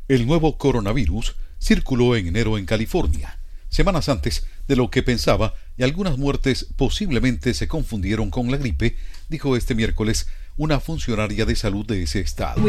El nuevo coronavirus circuló en enero en California, semanas antes de lo que pensaba, y algunas muertes posiblemente se confundieron con la gripe, dijo este miércoles una funcionaria de salud de ese estado.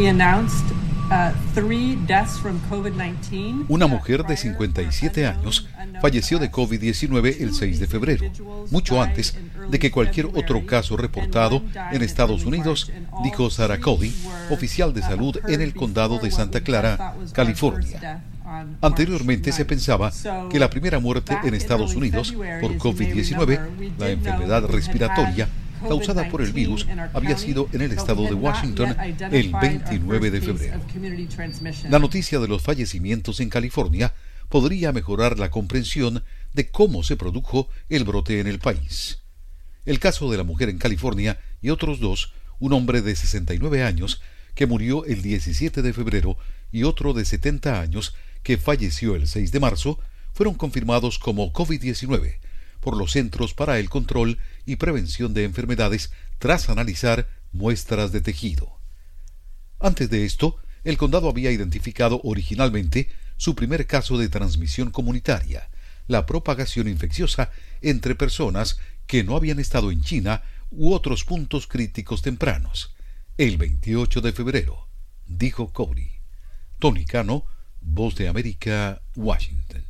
Una mujer de 57 años falleció de COVID-19 el 6 de febrero, mucho antes de que cualquier otro caso reportado en Estados Unidos, dijo Sarah Cody, oficial de salud en el condado de Santa Clara, California. Anteriormente se pensaba que la primera muerte en Estados Unidos por COVID-19, la enfermedad respiratoria causada por el virus, había sido en el estado de Washington el 29 de febrero. La noticia de los fallecimientos en California podría mejorar la comprensión de cómo se produjo el brote en el país. El caso de la mujer en California y otros dos, un hombre de 69 años que murió el 17 de febrero y otro de 70 años que falleció el 6 de marzo, fueron confirmados como COVID-19 por los Centros para el Control y Prevención de Enfermedades tras analizar muestras de tejido. Antes de esto, el condado había identificado originalmente su primer caso de transmisión comunitaria, la propagación infecciosa entre personas que no habían estado en China u otros puntos críticos tempranos, el 28 de febrero, dijo Cody. Tony Cano, Voz de América, Washington.